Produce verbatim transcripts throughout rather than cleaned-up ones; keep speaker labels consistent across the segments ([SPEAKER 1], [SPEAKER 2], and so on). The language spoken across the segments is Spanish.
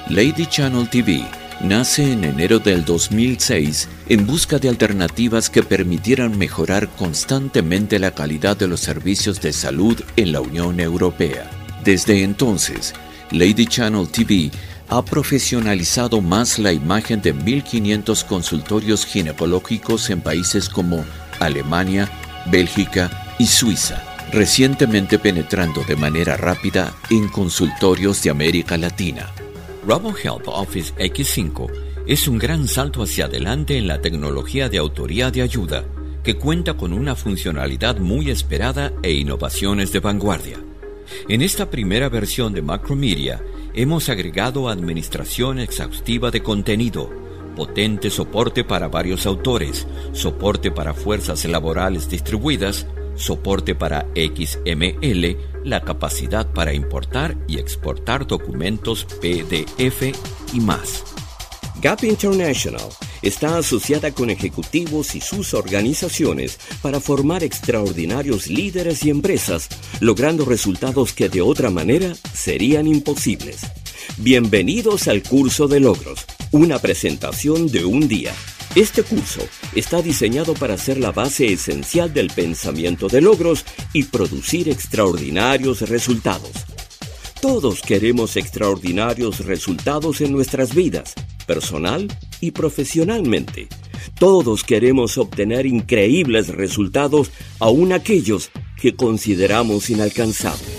[SPEAKER 1] Lady Channel T V nace en enero del dos mil seis en busca de alternativas que permitieran mejorar constantemente la calidad de los servicios de salud en la Unión Europea. Desde entonces, Lady Channel T V ha profesionalizado más la imagen de mil quinientos consultorios ginecológicos en países como Alemania, Bélgica y Suiza, recientemente penetrando de manera rápida en consultorios de América Latina.
[SPEAKER 2] RoboHealth Office equis cinco es un gran salto hacia adelante en la tecnología de autoría de ayuda, que cuenta con una funcionalidad muy esperada e innovaciones de vanguardia. En esta primera versión de Macromedia, hemos agregado administración exhaustiva de contenido, potente soporte para varios autores, soporte para fuerzas laborales distribuidas, soporte para X M L, la capacidad para importar y exportar documentos P D F y más.
[SPEAKER 3] Gap International está asociada con ejecutivos y sus organizaciones para formar extraordinarios líderes y empresas, logrando resultados que de otra manera serían imposibles. Bienvenidos al curso de logros, una presentación de un día. Este curso está diseñado para ser la base esencial del pensamiento de logros y producir extraordinarios resultados. Todos queremos extraordinarios resultados en nuestras vidas, personal y profesionalmente. Todos queremos obtener increíbles resultados, aun aquellos que consideramos inalcanzables.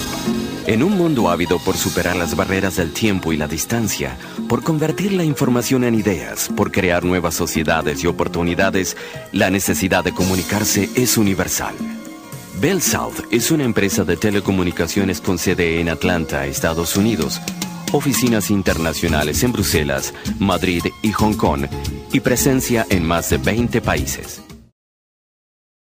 [SPEAKER 4] En un mundo ávido por superar las barreras del tiempo y la distancia, por convertir la información en ideas, por crear nuevas sociedades y oportunidades, la necesidad de comunicarse es universal. Bell South es una empresa de telecomunicaciones con sede en Atlanta, Estados Unidos, oficinas internacionales en Bruselas, Madrid y Hong Kong, y presencia en más de veinte países.